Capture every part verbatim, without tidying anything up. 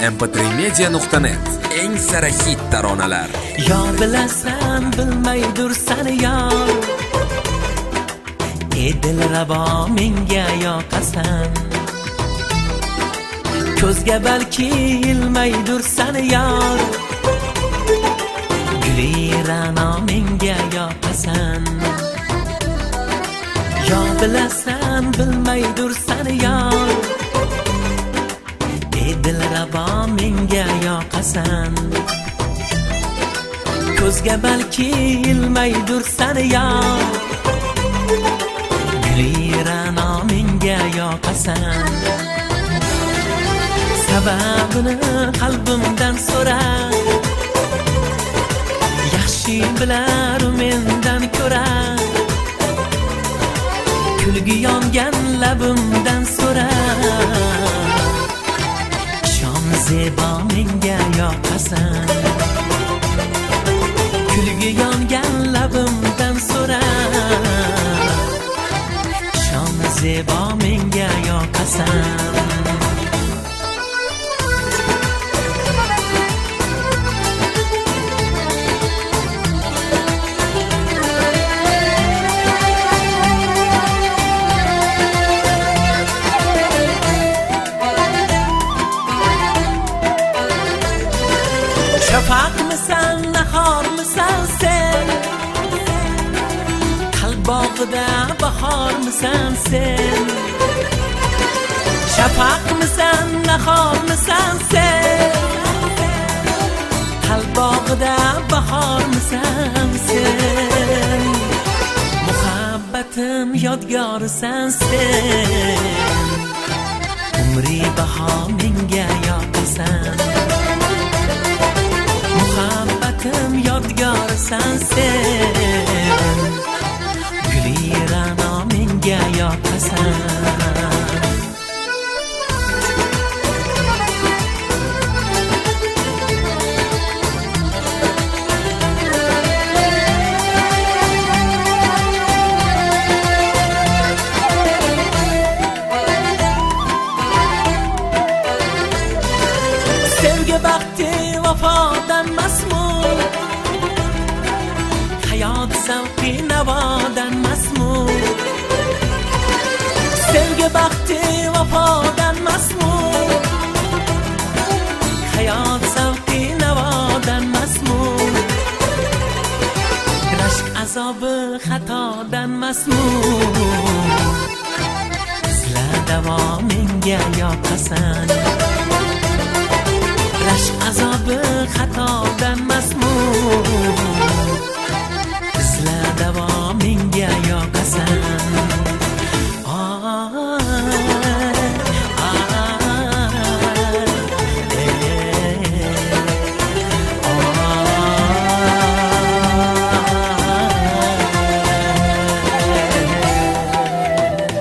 em p tre media nuqta net eng sara hit taronalar. Yo bilasan bilmaydirsan yor, edil rabo menga yoqasan. Ko'zga balki ilmaydirsan yor, guli ra'no menga yoqasan. Yo bilasan bilmaydirsan yor, edil rabo menga yoqasan. Ko'zga balki ilmaydirsan yor, guli ra'no menga yoqasan. Sababini qalbimdan so'ra, yaxshi bilar mendan ko'ra. Kulgi yongan labimdan so'ra, shom zebo menga yoqasan. Kulgi yongan labimdan so'ra, shom zebo menga yoqasan. Şafak mısın, nahar mısın sen? Kalp bağıda bahar mısın sen? Şafak mısın, nahar mısın sen? Kalp bağıda bahar mısın sen? Muhabbetim yodgorsan sen, umri baho menga yoqasan. Muhabbetim yodgorsan sen, guli ra'no menga yoqasan. Sevgi baxti vafodan masmur, hayot zavqi navodan masmur. Sevgi baxti vafodan masmur, hayot zavqi navodan masmur. Rashk azobi xatodan masmur, izla davo menga yoqasan. Rashk azobi xatodan masmur, izla davo menga yoqasan.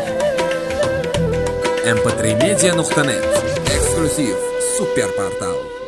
em p tre media nuqta net eksklyuziv super portal.